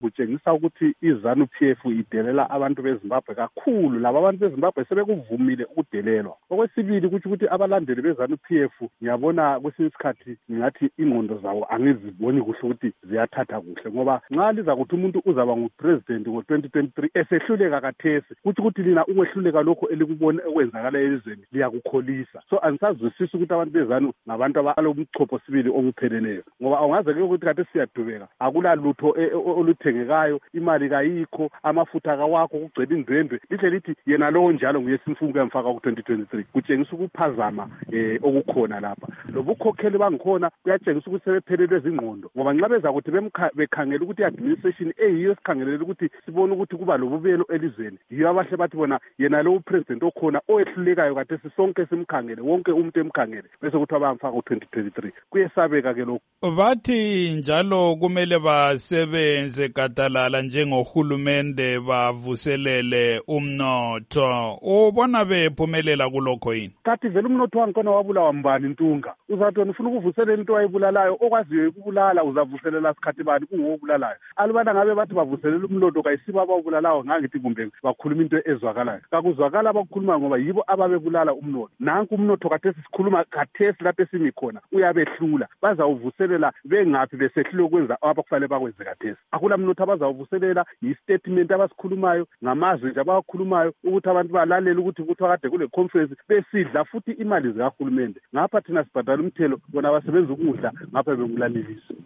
kutshengisa ukuthi iZANU-PF idelela abantu beZimbabwe kakhulu. Laba abantu beZimbabwe sebekuvumile ukudelelwa. Okwesibili kuthi ukuthi abalandeli beZANU-PF ngiyabona kwesinye isikhathi ngathi ingqondo zawo angiziboni kuhle ukuthi ziyathatha kuhle, ngoba nxa liza kuthi umuntu uzaba ngupresident ngo-2023 esehluleka kathesi, kuthi ukuthi lina ukwehluleka lokho elikubona okwenzakala elizweni liyakukholisa. So angisazwisisi ukuthi abantu beZANU ngabantu abalomchopho sibili okupheleleyo, ngoba awungaze-ke ukuthi kade siyadubeka, akula lutho oluthengekayo, imali kayikho, amafutha kawakho, kugcwele indwendwe. Lihle lithi yena lowo njalo nguye simfuna ukuyamfaka ku-2023. Kutshengisa ukuphazama okukhona lapha. Lobukhokheli bangikhona kuyatshengisa ukuthi sebephelelwe zingqondo, ngoba nxa beza ukuthi bekhangela ukuthi i-administration eyiyo esikhangelele ukuthi sibone ukuthi kuba lobubelo elizweni, yiyo abahle bathi bona yena lowo president okhona oyehlulekayo kade sonke simkhangele, wonke umuntu emkhangele, bese kuthiwa bayamfaka ku-2023. Kuyesabeka-ke lokhu. Bathi njalo kumele basebenze gadalala njengohulumende bavuselele umnotho. Ubona bephumelela kulokho yini? Kathi vele umnotho wangikhona wabulawa mbani Ntunga? Uzathi wena ufuna ukuvuselela into wayibulalayo, okwaziyo ukubulala uzavuselela sikhathi bani kungowobulalayo? Alubana ngabe bathi bavuselela umnotho kayisibo abawubulalayo, ngangithi kumbe bakhuluma into ezwakalayo. Kakuzwakala abakukhulumayo ngoba yibo ababebulala umnotho. Nanku umnotho kathesi sikhuluma kathesi lapho esimi khona uyabehlula. Bazawuvuselela bengaphi besehlule ukwenza abakufanele bakwenze kathesi? Akula mnotho abazawuvuselela, yi-statement abasikhulumayo, ngamazwi nje abawakhulumayo ukuthi abantu balalele ukuthi kuthiwa kade kule conference besidla futhi imali zikahulumende. Ngapha thina sibhadala umthelo, bona basebenza ukudla, ngapha bekulalelisa.